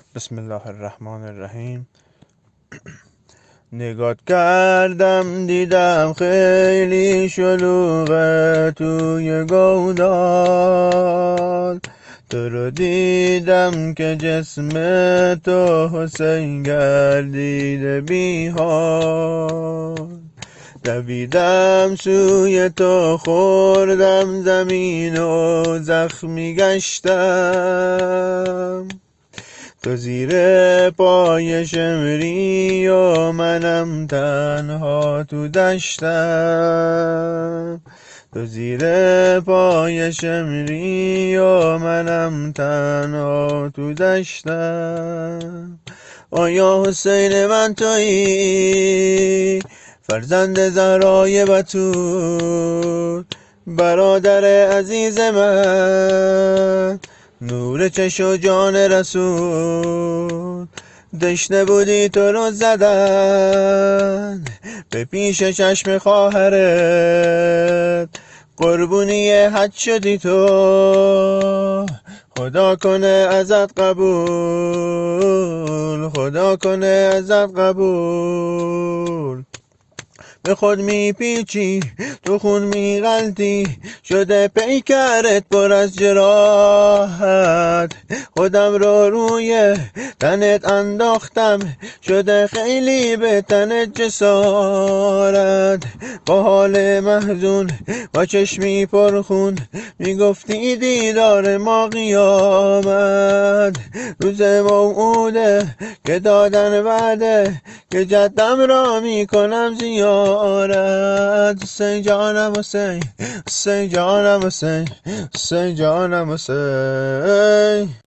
بسم الله الرحمن الرحیم. نگات کردم دیدم خیلی شلوغه توی گودال، تو رو دیدم که جسم تو حسین گردیده بی حال. دویدم سوی تو خوردم زمین و زخمی گشتم، تو زیر پای شمری و منم تنها تو دشتم، تو زیر پای شمری و منم تنها تو دشتم. آیا حسین من تویی، فرزند زهرای بتول، برادر عزیز من، نور چشم و جان رسول. دشنه بودی تو رو زدن به پیش چشم خواهرت، قربونی حج شدی تو، خدا کنه ازت قبول، خدا کنه ازت قبول. به خود میپیچی تو خون میغلطی، شده پیکرت پر از جراحت، خودم رو روی تنت انداختم، شده خیلی به تنت جسارت. با حال محزون با چشمی پرخون میگفتی دیدار ما قیامت، روز موعوده که دادن وعده که جدم را میکنم زیارت. حسین جانم حسین، حسین جانم حسین، حسین جانم حسین.